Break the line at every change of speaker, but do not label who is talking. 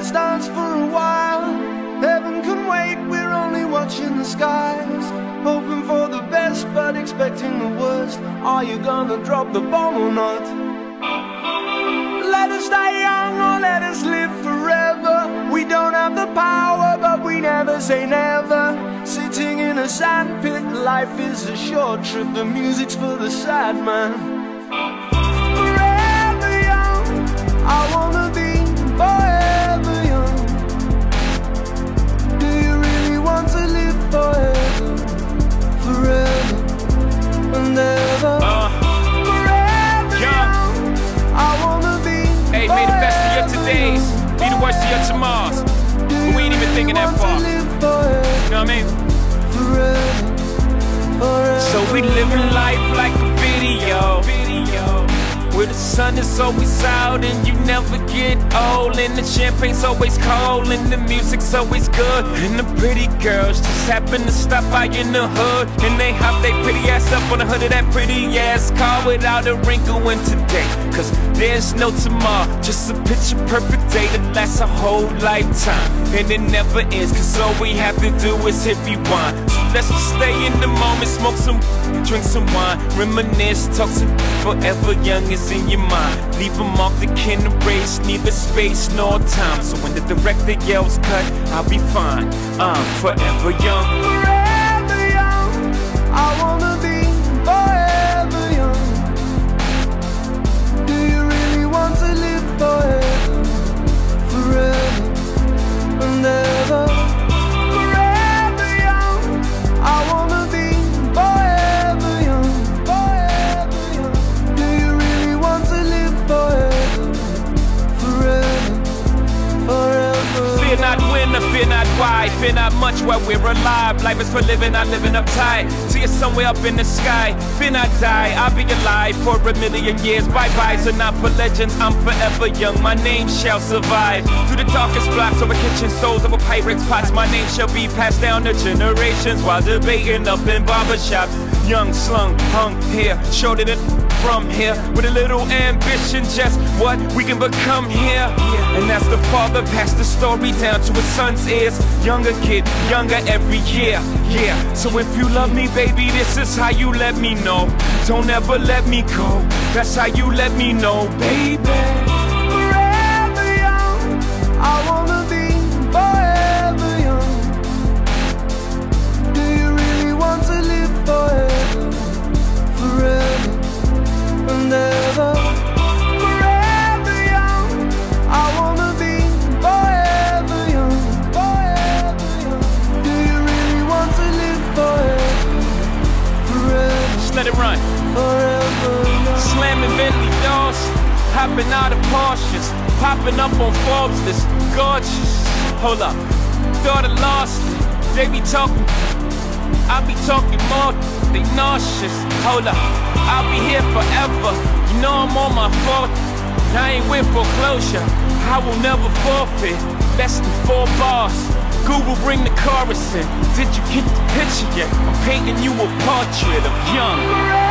us dance for a while. Heaven can wait, we're only watching the skies. Hoping for the best, but expecting the worst. Are you gonna drop the bomb or not? Let us die young or let us live forever. We don't have the power, but we never say never. Sitting in a sandpit, life is a short trip. The music's for the sad man. Forever young, I wanna be forever young. Do you really want to live forever? Forever and ever. Forever young, I wanna be.
Hey, may the best of your todays be the worst of your tomorrows. But we ain't even thinking that far. You know what I mean?
Forever, forever.
So we living life like a video, where the sun is always out and you never get old, and the champagne's always cold and the music's always good, and the pretty girls just happen to stop by in the hood, and they hop they pretty ass up on the hood of that pretty ass car without a wrinkle in today. Cause there's no tomorrow, just a picture perfect day that lasts a whole lifetime, and it never ends, cause all we have to do is hit rewind. So let's just stay in the moment, smoke some, drink some wine, reminisce, talk some. Forever young is in your mind. Leave them off the can erase, neither space nor time. So when the director yells cut, I'll be fine. I'm forever young.
Forever young, I wanna be forever young. Do you really want to live forever? Forever and ever. Forever young, I wanna be forever young. Forever young. Do you really want to live forever? Forever, forever.
Fear not when or fear not why. Fear not much while we're alive. Life is for living, not living uptight. See it somewhere up in the sky. Fear not die, I'll be alive for a million years. Bye-byes are not for legends, I'm forever young. My name shall survive. Through the darkest blocks over kitchen stoves, over Pyrex pots, my name shall be passed down to generations while debating up in barbershops. Young, slung, hung here, shorter than from here, with a little ambition, just what we can become here. And as the father passed the story down to his son's ears, younger kid, younger every year. Yeah, so if you love me, baby, this is how you let me know. Don't ever let me go, that's how you let me know, baby.
Forever young, I wanna be forever young. Do you really want to live forever? Forever and ever. Forever young, I wanna be forever young. Forever young. Do you really want to live forever? Forever.
Just let it run.
Forever young.
Slamming Bentley doors, hopping out of Porsches, popping up on Forbes list, gorgeous. Hold up, thought I lost it. They be talking, I be talking more. They nauseous. Hold up, I'll be here forever. You know I'm on my fourth. I ain't with foreclosure. I will never forfeit. Less than 4 bars. Google, bring the chorus in. Did you get the picture yet? I'm painting you a portrait of young.